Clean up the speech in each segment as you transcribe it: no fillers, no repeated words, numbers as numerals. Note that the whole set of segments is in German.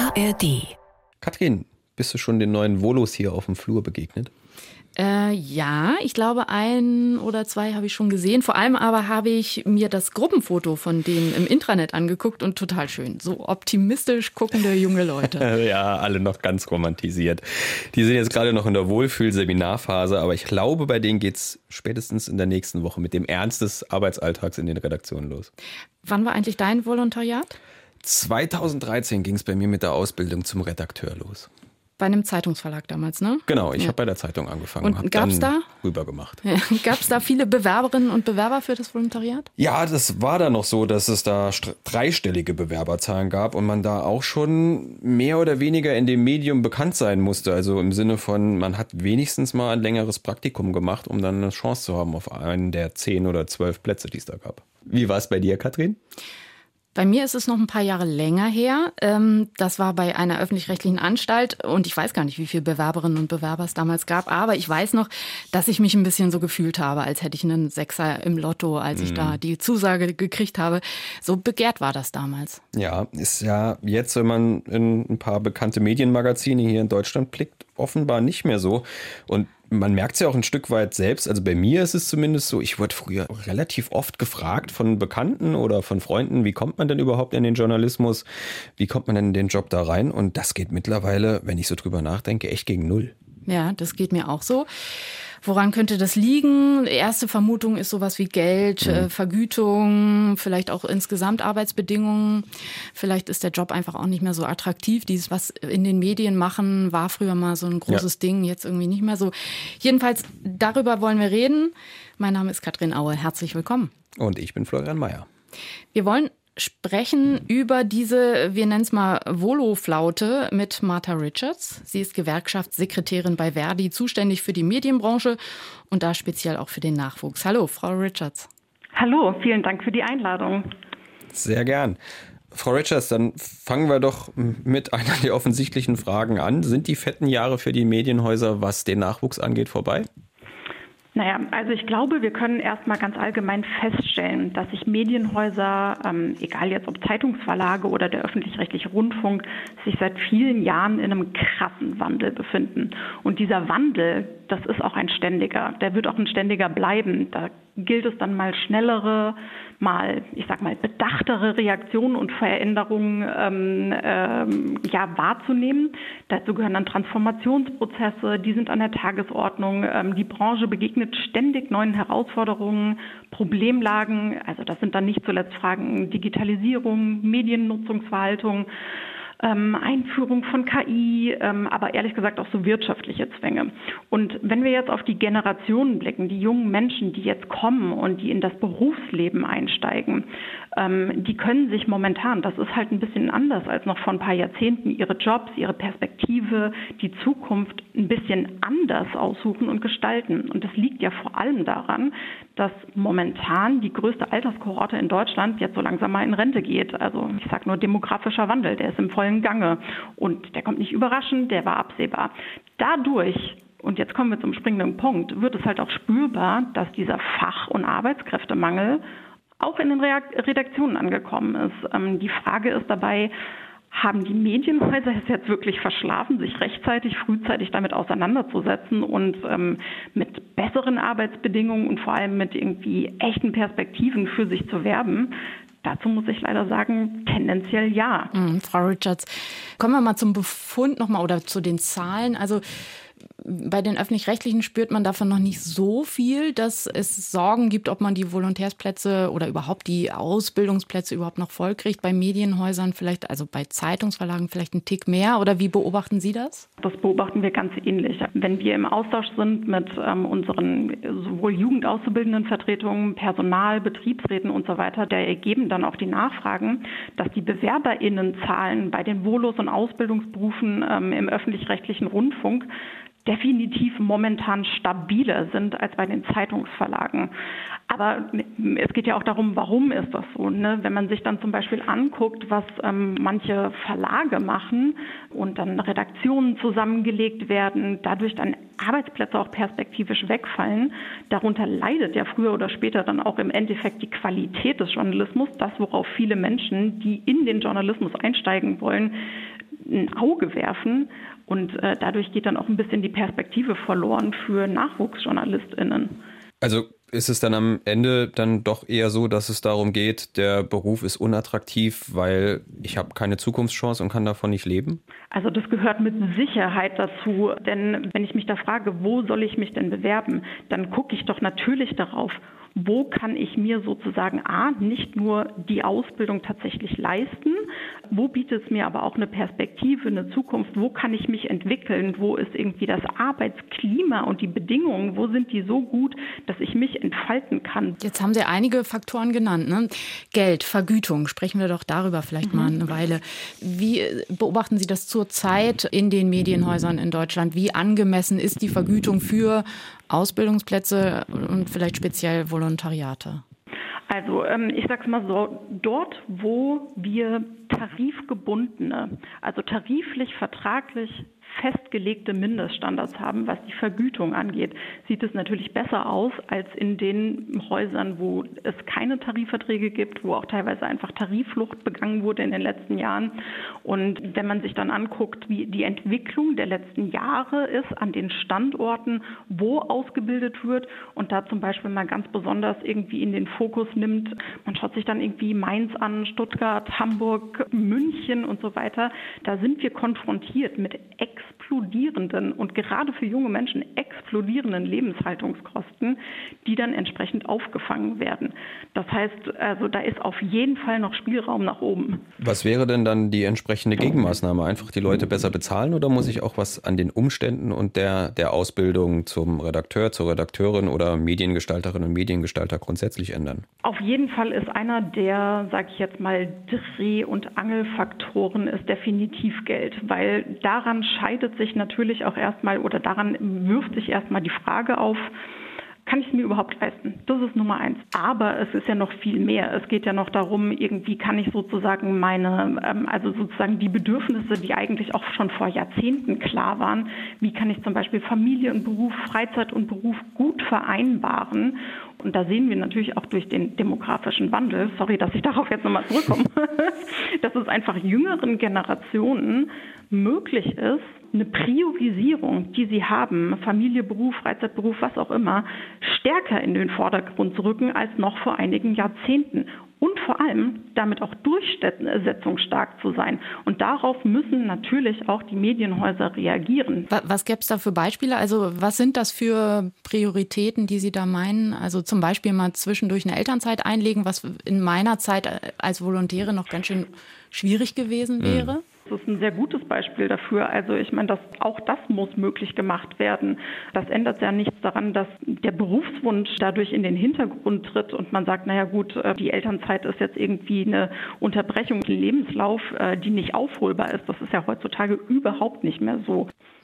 ARD. Katrin, bist du schon den neuen Volos hier auf dem Flur begegnet? Ja, ich glaube 1 oder 2 habe ich schon gesehen. Vor allem aber habe ich mir das Gruppenfoto von denen im Intranet angeguckt und total schön. So optimistisch guckende junge Leute. Ja, alle noch ganz romantisiert. Die sind jetzt gerade noch in der Wohlfühl-Seminarphase, aber ich glaube, bei denen geht's spätestens in der nächsten Woche mit dem Ernst des Arbeitsalltags in den Redaktionen los. Wann war eigentlich dein Volontariat? 2013 ging es bei mir mit der Ausbildung zum Redakteur los. Bei einem Zeitungsverlag damals, ne? Genau, ich habe bei der Zeitung angefangen und habe gab's dann da? rübergemacht. Ja, gab es da viele Bewerberinnen und Bewerber für das Volontariat? Ja, das war dann noch so, dass es da dreistellige Bewerberzahlen gab und man da auch schon mehr oder weniger in dem Medium bekannt sein musste. Also im Sinne von, man hat wenigstens mal ein längeres Praktikum gemacht, um dann eine Chance zu haben auf einen der 10 oder 12 Plätze, die es da gab. Wie war es bei dir, Katrin? Bei mir ist es noch ein paar Jahre länger her. Das war bei einer öffentlich-rechtlichen Anstalt und ich weiß gar nicht, wie viele Bewerberinnen und Bewerber es damals gab, aber ich weiß noch, dass ich mich ein bisschen so gefühlt habe, als hätte ich einen Sechser im Lotto, als ich da die Zusage gekriegt habe. So begehrt war das damals. Ja, ist ja jetzt, wenn man in ein paar bekannte Medienmagazine hier in Deutschland blickt, offenbar nicht mehr so. Und man merkt es ja auch ein Stück weit selbst. Also bei mir ist es zumindest so, ich wurde früher relativ oft gefragt von Bekannten oder von Freunden, wie kommt man denn überhaupt in den Journalismus? Wie kommt man denn in den Job da rein? Und das geht mittlerweile, wenn ich so drüber nachdenke, echt gegen null. Ja, das geht mir auch so. Woran könnte das liegen? Erste Vermutung ist sowas wie Geld, Vergütung, vielleicht auch insgesamt Arbeitsbedingungen. Vielleicht ist der Job einfach auch nicht mehr so attraktiv. Dieses, was in den Medien machen, war früher mal so ein großes Ding, jetzt irgendwie nicht mehr so. Jedenfalls, darüber wollen wir reden. Mein Name ist Katrin Aue. Herzlich willkommen. Und ich bin Florian Mayer. Wir wollen sprechen über diese, wir nennen es mal Volo-Flaute mit Martha Richards. Sie ist Gewerkschaftssekretärin bei Verdi, zuständig für die Medienbranche und da speziell auch für den Nachwuchs. Hallo, Frau Richards. Hallo, vielen Dank für die Einladung. Sehr gern. Frau Richards, dann fangen wir doch mit einer der offensichtlichen Fragen an. Sind die fetten Jahre für die Medienhäuser, was den Nachwuchs angeht, vorbei? Naja, also ich glaube, wir können erstmal ganz allgemein feststellen, dass sich Medienhäuser, egal jetzt ob Zeitungsverlage oder der öffentlich-rechtliche Rundfunk, sich seit vielen Jahren in einem krassen Wandel befinden. Und dieser Wandel, das ist auch ein ständiger, der wird auch ein ständiger bleiben. Da gilt es dann mal schnellere, mal, ich sag mal, bedachtere Reaktionen und Veränderungen wahrzunehmen. Dazu gehören dann Transformationsprozesse, die sind an der Tagesordnung. Die Branche begegnet ständig neuen Herausforderungen, Problemlagen. Also das sind dann nicht zuletzt Fragen Digitalisierung, Mediennutzungsverhaltung, Einführung von KI, aber ehrlich gesagt auch so wirtschaftliche Zwänge. Und wenn wir jetzt auf die Generationen blicken, die jungen Menschen, die jetzt kommen und die in das Berufsleben einsteigen, die können sich momentan, das ist halt ein bisschen anders als noch vor ein paar Jahrzehnten, ihre Jobs, ihre Perspektive, die Zukunft ein bisschen anders aussuchen und gestalten. Und das liegt ja vor allem daran, dass momentan die größte Alterskohorte in Deutschland jetzt so langsam mal in Rente geht. Also ich sage nur demografischer Wandel, der ist im vollen Gange und der kommt nicht überraschend, der war absehbar. Dadurch, und jetzt kommen wir zum springenden Punkt, wird es halt auch spürbar, dass dieser Fach- und Arbeitskräftemangel auch in den Redaktionen angekommen ist. Die Frage ist dabei, haben die Medienhäuser es jetzt wirklich verschlafen, sich frühzeitig damit auseinanderzusetzen und mit besseren Arbeitsbedingungen und vor allem mit irgendwie echten Perspektiven für sich zu werben? Dazu muss ich leider sagen, tendenziell ja. Frau Richards, kommen wir mal zum Befund nochmal oder zu den Zahlen. Also bei den Öffentlich-Rechtlichen spürt man davon noch nicht so viel, dass es Sorgen gibt, ob man die Volontärsplätze oder überhaupt die Ausbildungsplätze überhaupt noch voll kriegt. Bei Medienhäusern vielleicht, also bei Zeitungsverlagen vielleicht ein Tick mehr. Oder wie beobachten Sie das? Das beobachten wir ganz ähnlich. Wenn wir im Austausch sind mit unseren sowohl jugendauszubildenden Vertretungen, Personal, Betriebsräten und so weiter, da ergeben dann auch die Nachfragen, dass die BewerberInnenzahlen bei den Volos- und Ausbildungsberufen im öffentlich-rechtlichen Rundfunk definitiv momentan stabiler sind als bei den Zeitungsverlagen. Aber es geht ja auch darum, warum ist das so? Ne? Wenn man sich dann zum Beispiel anguckt, was manche Verlage machen und dann Redaktionen zusammengelegt werden, dadurch dann Arbeitsplätze auch perspektivisch wegfallen, darunter leidet ja früher oder später dann auch im Endeffekt die Qualität des Journalismus, das, worauf viele Menschen, die in den Journalismus einsteigen wollen, ein Auge werfen. Und dadurch geht dann auch ein bisschen die Perspektive verloren für NachwuchsjournalistInnen. Also ist es dann am Ende dann doch eher so, dass es darum geht, der Beruf ist unattraktiv, weil ich habe keine Zukunftschance und kann davon nicht leben? Also das gehört mit Sicherheit dazu, denn wenn ich mich da frage, wo soll ich mich denn bewerben, dann gucke ich doch natürlich darauf, wo kann ich mir sozusagen nicht nur die Ausbildung tatsächlich leisten, wo bietet es mir aber auch eine Perspektive, eine Zukunft, wo kann ich mich entwickeln, wo ist irgendwie das Arbeitsklima und die Bedingungen, wo sind die so gut, dass ich mich entfalten kann. Jetzt haben Sie einige Faktoren genannt, ne? Geld, Vergütung, sprechen wir doch darüber vielleicht mal eine Weile. Wie beobachten Sie das zurzeit in den Medienhäusern in Deutschland? Wie angemessen ist die Vergütung für Ausbildungsplätze und vielleicht speziell Volontariate? Also ich sage es mal so, dort, wo wir tarifgebundene, also tariflich, vertraglich festgelegte Mindeststandards haben, was die Vergütung angeht, sieht es natürlich besser aus als in den Häusern, wo es keine Tarifverträge gibt, wo auch teilweise einfach Tarifflucht begangen wurde in den letzten Jahren. Und wenn man sich dann anguckt, wie die Entwicklung der letzten Jahre ist an den Standorten, wo ausgebildet wird und da zum Beispiel mal ganz besonders irgendwie in den Fokus nimmt, man schaut sich dann irgendwie Mainz an, Stuttgart, Hamburg, München und so weiter, da sind wir konfrontiert mit explodierenden und gerade für junge Menschen explodierenden Lebenshaltungskosten, die dann entsprechend aufgefangen werden. Das heißt, also da ist auf jeden Fall noch Spielraum nach oben. Was wäre denn dann die entsprechende Gegenmaßnahme? Einfach die Leute besser bezahlen oder muss ich auch was an den Umständen und der Ausbildung zum Redakteur, zur Redakteurin oder Mediengestalterin und Mediengestalter grundsätzlich ändern? Auf jeden Fall ist einer der, sage ich jetzt mal, Dreh- und Angelfaktoren ist definitiv Geld, weil daran scheidet sich natürlich auch erstmal oder daran wirft sich erstmal die Frage auf, kann ich es mir überhaupt leisten? Das ist Nummer 1. Aber es ist ja noch viel mehr. Es geht ja noch darum, irgendwie kann ich sozusagen also sozusagen die Bedürfnisse, die eigentlich auch schon vor Jahrzehnten klar waren, wie kann ich zum Beispiel Familie und Beruf, Freizeit und Beruf gut vereinbaren? Und da sehen wir natürlich auch durch den demografischen Wandel, sorry, dass ich darauf jetzt nochmal zurückkomme, dass es einfach jüngeren Generationen möglich ist, eine Priorisierung, die sie haben, Familie, Beruf, Freizeitberuf, was auch immer, stärker in den Vordergrund zu rücken als noch vor einigen Jahrzehnten. Und vor allem damit auch durchsetzungsstark zu sein. Und darauf müssen natürlich auch die Medienhäuser reagieren. Was gäbe es da für Beispiele? Also was sind das für Prioritäten, die Sie da meinen? Also zum Beispiel mal zwischendurch eine Elternzeit einlegen, was in meiner Zeit als Volontäre noch ganz schön schwierig gewesen wäre. Das ist ein sehr gutes Beispiel dafür. Also ich meine, auch das muss möglich gemacht werden. Das ändert ja nichts daran, dass der Berufswunsch dadurch in den Hintergrund tritt und man sagt, naja gut, die Elternzeit ist jetzt irgendwie eine Unterbrechung im Lebenslauf, die nicht aufholbar ist. Das ist ja heutzutage überhaupt nicht mehr so.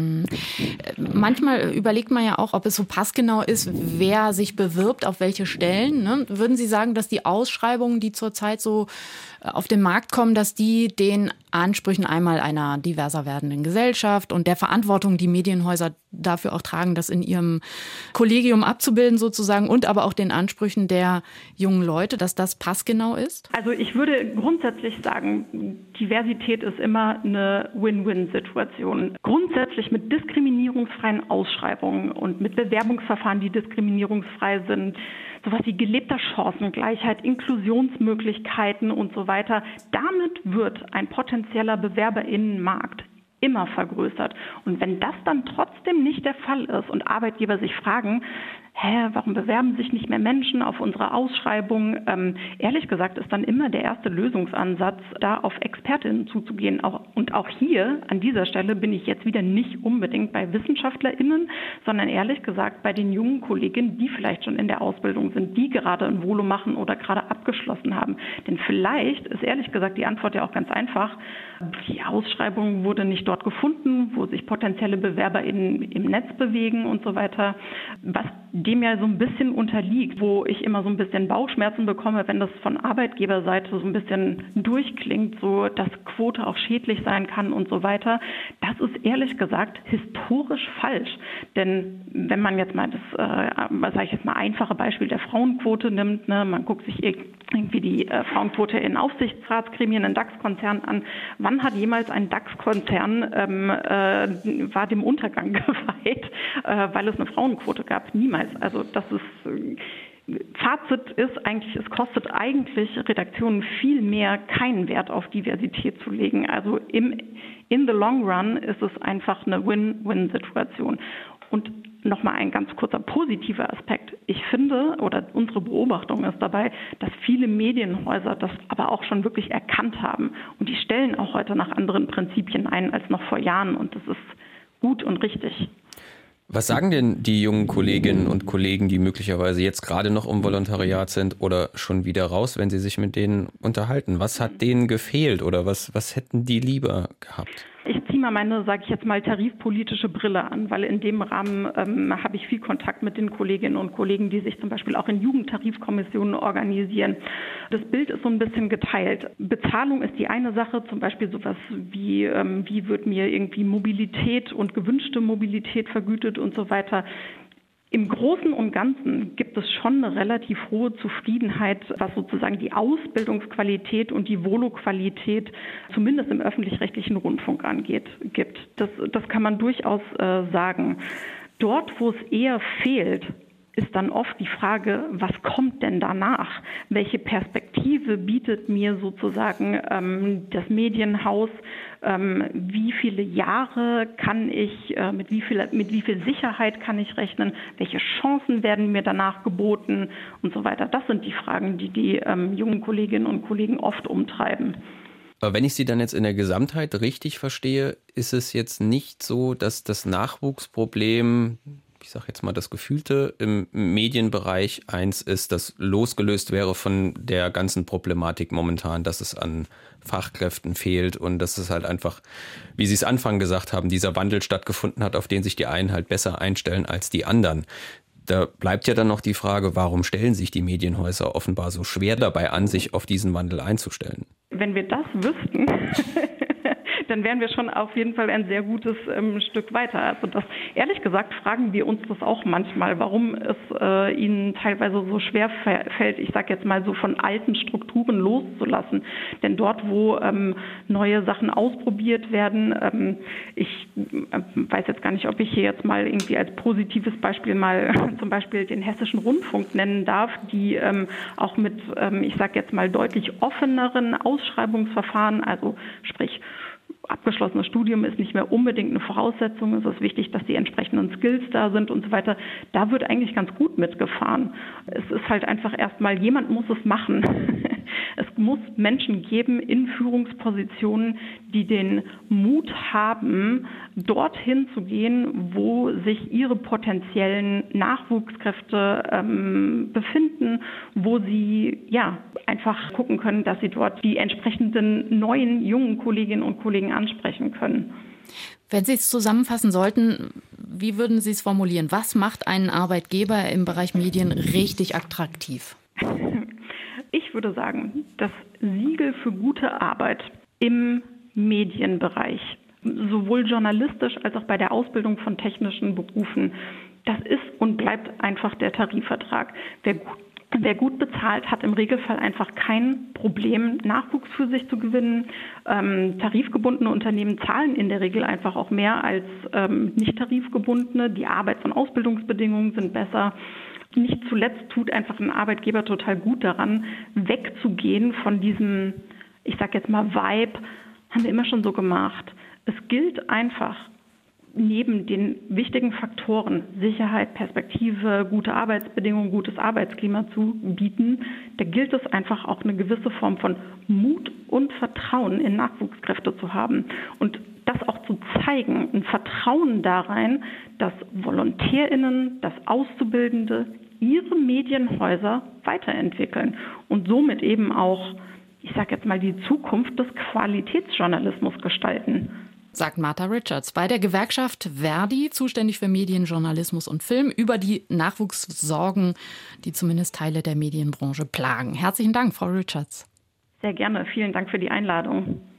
Manchmal überlegt man ja auch, ob es so passgenau ist, wer sich bewirbt, auf welche Stellen. Ne? Würden Sie sagen, dass die Ausschreibungen, die zurzeit so auf den Markt kommen, dass die den Ansprüchen einmal einer diverser werdenden Gesellschaft und der Verantwortung, die Medienhäuser dafür auch tragen, das in ihrem Kollegium abzubilden sozusagen und aber auch den Ansprüchen der jungen Leute, dass das passgenau ist? Also ich würde grundsätzlich sagen, Diversität ist immer eine Win-Win-Situation. Grundsätzlich mit diskriminierungsfreien Ausschreibungen und mit Bewerbungsverfahren, die diskriminierungsfrei sind, sowas wie gelebter Chancengleichheit, Inklusionsmöglichkeiten und so weiter. Damit wird ein potenzieller BewerberInnenmarkt immer vergrößert. Und wenn das dann trotzdem nicht der Fall ist und Arbeitgeber sich fragen, warum bewerben sich nicht mehr Menschen auf unsere Ausschreibung? Ehrlich gesagt ist dann immer der erste Lösungsansatz, da auf ExpertInnen zuzugehen. Und auch hier, an dieser Stelle, bin ich jetzt wieder nicht unbedingt bei WissenschaftlerInnen, sondern ehrlich gesagt bei den jungen Kolleginnen, die vielleicht schon in der Ausbildung sind, die gerade ein Volo machen oder gerade abgeschlossen haben. Denn vielleicht ist ehrlich gesagt die Antwort ja auch ganz einfach. Die Ausschreibung wurde nicht dort gefunden, wo sich potenzielle BewerberInnen im Netz bewegen und so weiter. Was dem ja so ein bisschen unterliegt, wo ich immer so ein bisschen Bauchschmerzen bekomme, wenn das von Arbeitgeberseite so ein bisschen durchklingt, so dass Quote auch schädlich sein kann und so weiter. Das ist ehrlich gesagt historisch falsch. Denn wenn man jetzt mal einfache Beispiel der Frauenquote nimmt, ne, man guckt sich irgendwie die Frauenquote in Aufsichtsratsgremien in DAX-Konzernen an. Wann hat jemals ein DAX-Konzern war dem Untergang geweiht, weil es eine Frauenquote gab? Niemals. Also das ist Fazit ist eigentlich, es kostet eigentlich Redaktionen viel mehr, keinen Wert auf Diversität zu legen. Also in the long run ist es einfach eine Win-Win-Situation. Und nochmal ein ganz kurzer positiver Aspekt. Ich finde, oder unsere Beobachtung ist dabei, dass viele Medienhäuser das aber auch schon wirklich erkannt haben. Und die stellen auch heute nach anderen Prinzipien ein als noch vor Jahren. Und das ist gut und richtig. Was sagen denn die jungen Kolleginnen und Kollegen, die möglicherweise jetzt gerade noch im Volontariat sind oder schon wieder raus, wenn sie sich mit denen unterhalten? Was hat denen gefehlt oder was hätten die lieber gehabt? Ich ziehe mal meine, sage ich jetzt mal, tarifpolitische Brille an, weil in dem Rahmen habe ich viel Kontakt mit den Kolleginnen und Kollegen, die sich zum Beispiel auch in Jugendtarifkommissionen organisieren. Das Bild ist so ein bisschen geteilt. Bezahlung ist die eine Sache, zum Beispiel sowas wie wird mir irgendwie Mobilität und gewünschte Mobilität vergütet und so weiter. Im Großen und Ganzen gibt es schon eine relativ hohe Zufriedenheit, was sozusagen die Ausbildungsqualität und die Volo-Qualität zumindest im öffentlich-rechtlichen Rundfunk gibt. Das kann man durchaus sagen. Dort, wo es eher fehlt, ist dann oft die Frage, was kommt denn danach? Welche Perspektive bietet mir sozusagen das Medienhaus? Wie viele Jahre kann ich, mit wie viel Sicherheit kann ich rechnen? Welche Chancen werden mir danach geboten? Und so weiter. Das sind die Fragen, die jungen Kolleginnen und Kollegen oft umtreiben. Aber wenn ich Sie dann jetzt in der Gesamtheit richtig verstehe, ist es jetzt nicht so, dass das Nachwuchsproblem, ich sage jetzt mal das Gefühlte, im Medienbereich eins ist, das losgelöst wäre von der ganzen Problematik momentan, dass es an Fachkräften fehlt und dass es halt einfach, wie Sie es Anfang gesagt haben, dieser Wandel stattgefunden hat, auf den sich die einen halt besser einstellen als die anderen. Da bleibt ja dann noch die Frage, warum stellen sich die Medienhäuser offenbar so schwer dabei an, sich auf diesen Wandel einzustellen? Wenn wir das wüssten, dann wären wir schon auf jeden Fall ein sehr gutes Stück weiter. Also das, ehrlich gesagt, fragen wir uns das auch manchmal, warum es ihnen teilweise so schwer fällt, ich sage jetzt mal so von alten Strukturen loszulassen. Denn dort, wo neue Sachen ausprobiert werden, ich weiß jetzt gar nicht, ob ich hier jetzt mal irgendwie als positives Beispiel mal zum Beispiel den Hessischen Rundfunk nennen darf, die auch mit, ich sage jetzt mal, deutlich offeneren Ausschreibungsverfahren, also sprich, abgeschlossenes Studium ist nicht mehr unbedingt eine Voraussetzung. Es ist wichtig, dass die entsprechenden Skills da sind und so weiter. Da wird eigentlich ganz gut mitgefahren. Es ist halt einfach erstmal, jemand muss es machen. Es muss Menschen geben in Führungspositionen, die den Mut haben, dorthin zu gehen, wo sich ihre potenziellen Nachwuchskräfte befinden, wo sie ja einfach gucken können, dass sie dort die entsprechenden neuen jungen Kolleginnen und Kollegen ansprechen können. Wenn Sie es zusammenfassen sollten, wie würden Sie es formulieren? Was macht einen Arbeitgeber im Bereich Medien richtig attraktiv? Ich würde sagen, das Siegel für gute Arbeit im Medienbereich, sowohl journalistisch als auch bei der Ausbildung von technischen Berufen, das ist und bleibt einfach der Tarifvertrag. Wer gut bezahlt, hat im Regelfall einfach kein Problem, Nachwuchs für sich zu gewinnen. Tarifgebundene Unternehmen zahlen in der Regel einfach auch mehr als nicht tarifgebundene. Die Arbeits- und Ausbildungsbedingungen sind besser. Nicht zuletzt tut einfach ein Arbeitgeber total gut daran, wegzugehen von diesem, ich sage jetzt mal Vibe, haben wir immer schon so gemacht. Es gilt einfach, neben den wichtigen Faktoren Sicherheit, Perspektive, gute Arbeitsbedingungen, gutes Arbeitsklima zu bieten, da gilt es einfach auch eine gewisse Form von Mut und Vertrauen in Nachwuchskräfte zu haben und das auch zu zeigen, ein Vertrauen darein, dass VolontärInnen, dass Auszubildende ihre Medienhäuser weiterentwickeln und somit eben auch, ich sage jetzt mal, die Zukunft des Qualitätsjournalismus gestalten. sagt Martha Richards bei der Gewerkschaft Verdi, zuständig für Medien, Journalismus und Film, über die Nachwuchssorgen, die zumindest Teile der Medienbranche plagen. Herzlichen Dank, Frau Richards. Sehr gerne. Vielen Dank für die Einladung.